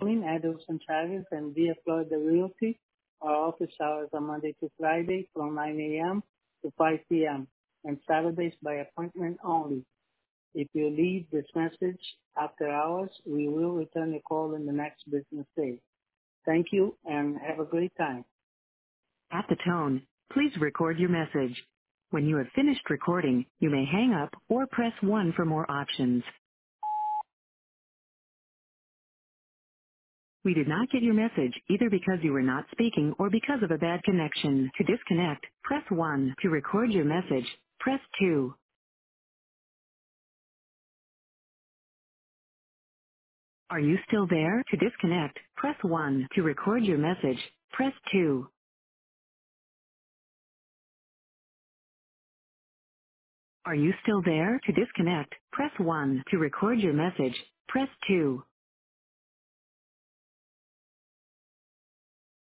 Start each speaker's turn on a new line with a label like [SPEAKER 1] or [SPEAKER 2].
[SPEAKER 1] calling Adelson Chagas and Via Florida Realty. Our office hours are Monday to Friday from 9 a.m. to 5 p.m. and Saturdays by appointment only. If you leave this message after hours, we will return the call in the next business day. Thank you and have a great time. At the tone, please record your message. When you have finished recording, you may hang up or press 1 for more options. We did not get your message either because you were not speaking or because of a bad connection. To disconnect, press 1. To record your message, press 2. Are you still there? To disconnect, press 1. To record your message, press 2. Are you still there? To disconnect, press 1. To record your message, press 2.